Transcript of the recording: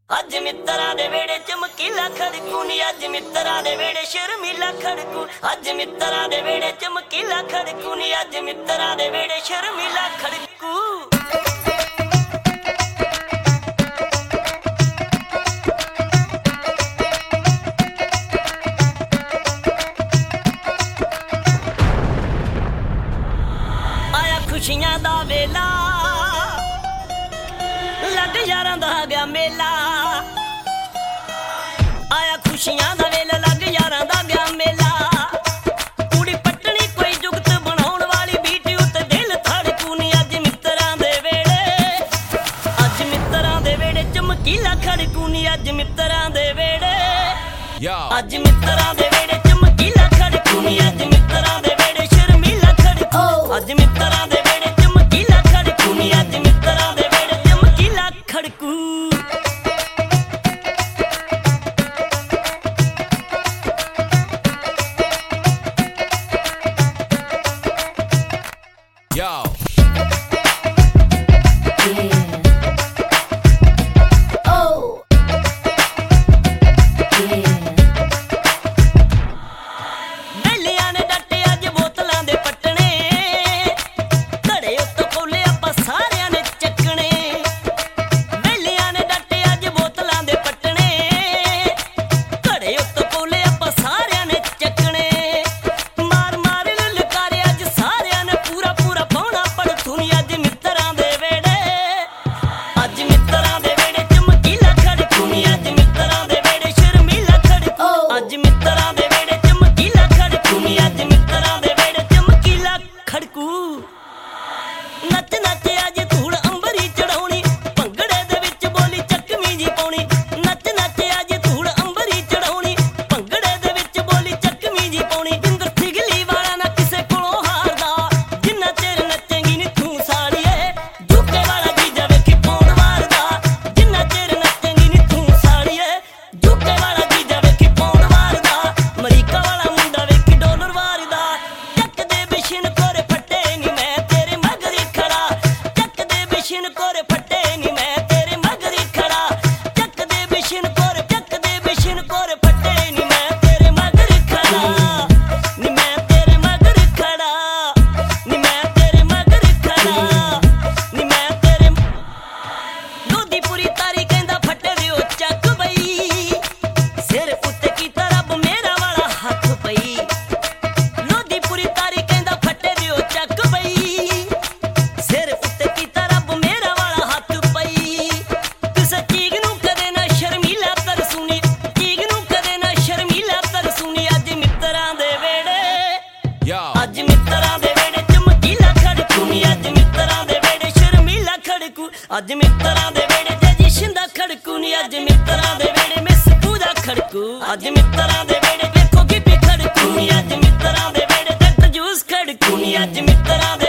ਅੱਜ ਮਿੱਤਰਾਂ ਦੇ ਵੇੜੇ ਚਮਕੀਲਾ ਖੜਕੂ ਨੀ ਅੱਜ ਮਿੱਤਰਾਂ ਦੇ ਵੇੜੇ ਸ਼ਰਮੀਲਾ ਖੜਕੂ ਅੱਜ ਮਿੱਤਰਾਂ ਦੇ ਵੇੜੇ ਚਮਕੀਲਾ ਖੜਕੂ ਨੀ ਅੱਜ ਮਿੱਤਰਾਂ ਦੇ ਵੇੜੇ ਸ਼ਰਮੀਲਾ ਖੜਕੂ ਆਇਆ ਖੁਸ਼ੀਆਂ ਦਾ ਵੇਲਾ ਲੱਗ ਯਾਰਾਂ ਦਾ ਗਿਆ ਮੇਲਾ ਆਇਆ ਖੁਸ਼ੀਆਂ ਦਾ ਵੇਲਾ ਲੱਗ ਯਾਰਾਂ ਦਾ ਗਿਆ ਮੇਲਾ ਕੁੜੀ ਪੱਟਣੀ ਕੋਈ ਜੁਗਤ ਬਣਾਉਣ ਵਾਲੀ ਬੀਟੀ ਉੱਤੇ ਦਿਲ ਧੜਕੂ ਨੀ ਅੱਜ ਮਿੱਤਰਾਂ ਦੇ ਵੇੜੇ ਅੱਜ ਮਿੱਤਰਾਂ ਦੇ ਵੇੜੇ ਚਮਕੀਲਾ ਖੜਕੂ ਨੀ ਅੱਜ ਮਿੱਤਰਾਂ ਦੇ ਵੇੜੇ ਅੱਜ ਮਿੱਤਰਾਂ ਦੇ ਵੇੜੇ ਚਮਕੀਲਾ ਖੜਕੂ ਨੀ ਅੱਜ ਮਿੱਤਰਾਂ ਦੇ ਵੇੜੇ ਸ਼ਰਮੀਲਾ ਖੜਕੂ ਅੱਜ ਮਿੱਤਰਾਂ ਦੇ ਵੇੜੇ ਚਮਕੀਲਾ ਖੜਕੂ ਨੀ ਅੱਜ ਮਿੱਤਰਾਂ ਦੇ ਵੇੜੇ ਚਮਕੀਲਾ ਖੜਕੂ ਨੱਚ ਨੱਚ ਅੱਜ ਧੂੜ ਅੰਬਰੀ ਚੜਾਉਣੀ ਭੰਗੜੇ ਦੇ ਵਿੱਚ ਬੋਲੀ ਚੱਕਵੀਂ ਜੀ ਪਾਉਣੀ ਨੱਚ ਨੱਚ ਅੱਜ ਧੂੜ ਅੰਬਰੀ ਚੜਾਉਣੀ ਭੰਗੜੇ ਦੇ ਵਿੱਚ ਬੋਲੀ ਚੱਕਵੀਂ ਜੀ ਪਾਉਣੀ ਇੰਦਰ ਸਿਗਲੀ ਵਾਲਾ ਨਾ ਕਿਸੇ ਕੋਲੋਂ ਹਾਰਦਾ ਜਿੰਨਾ ਚਿਰ ਨੱਚੇਂਗੀ ਨੀ ਤੂੰ ਸਾਲੀਏ ਝੁਕੇ ਵਾਲਾ ਜੀਜਾ ਵੇਖੀ ਪਾਉਣ ਵਾਰਦਾ ਜਿੰਨਾ ਚਿਰ ਨੱਚੇਂਗੀ ਨੀ ਤੂੰ ਸਾਲੀਏ ਝੁਕੇ ਵਾਲਾ ਜੀਜਾ ਵੇਖੀ ਪਾਉਣ ਵਾਰਦਾ ਅਮਰੀਕਾ ਵਾਲਾ ਮੁੰਡਾ ਵੇਖੀ ਡਾਲਰ ਵਾਰਦਾ ਚੱਕਦੇ ਬਿਸ਼ਨ ਕੋਰੇ ਫੱਟੇ ਨੀ ਮੈਂ ਤੇਰੇ ਬਿਸ਼ਨ ਕੋਰੇ ਫੱਟੇ ਨੀ ਮੈਂ ਤੇਰੇ ਮਗਰ ਖੜਾ ਚੱਕਦੇ ਬਿਸ਼ਨ ਕੋਰੇ ਫੱਟੇ ਨੀ ਮੈਂ ਤੇਰੇ ਮਗਰ ਖੜਾ ਨੀ ਮੈਂ ਤੇਰੇ ਮਗਰ ਖੜਾ ਨੀ ਮੈਂ ਤੇਰੇ ਮਗਰ ਖੜਾ ਨੀ ਮੈਂ ਤੇਰੇ ਲੋਦੀ ਪੂਰੀ ਤਾਰੀ ਕਹਿੰਦਾ ਫੱਟੇ ਦਿਓ ਚੱਕ ਬਈ ਸਿਰ ਉੱਤੇ ਕੀਤਾ ਰੱਬ ਮੇਰਾ ਵਾਲਾ ਹੱਥ ਪਈ ਲੋਦੀ ਪੂਰੀ ਤਾਰੀ ਕਹਿੰਦਾ ਫੱਟੇ ਦਿਓ ਚੱਕ ਬਈ ਸਿਰ ਉੱਤੇ ਕੀਤਾ ਅੱਜ ਮਿੱਤਰਾਂ ਦੇ ਵੇੜੇ ਚਮਕੀਲਾ ਖੜਕੂ ਨੀ ਅੱਜ ਮਿੱਤਰਾਂ ਦੇ ਵੇੜੇ ਸ਼ਰਮੀਲਾ ਖੜਕੂ ਅੱਜ ਮਿੱਤਰਾਂ ਦੇ ਵੇੜੇ ਜਜੀ ਸ਼ਿੰਦਾ ਖੜਕੂ ਨੀ ਅੱਜ ਮਿੱਤਰਾਂ ਦੇ ਵੇੜੇ ਮਿਸ ਪੂਜਾ ਖੜਕੂ ਅੱਜ ਮਿੱਤਰਾਂ ਦੇ ਵੇੜੇ ਵੇਖੋ ਗਿੱਪੀ ਖੜਕੂ ਨੀ ਅੱਜ ਮਿੱਤਰਾਂ ਦੇ ਵੇੜੇ ਜੱਟ ਜੂਸ ਖੜਕੂ ਨੀ ਅੱਜ ਮਿੱਤਰਾਂ ਦੇ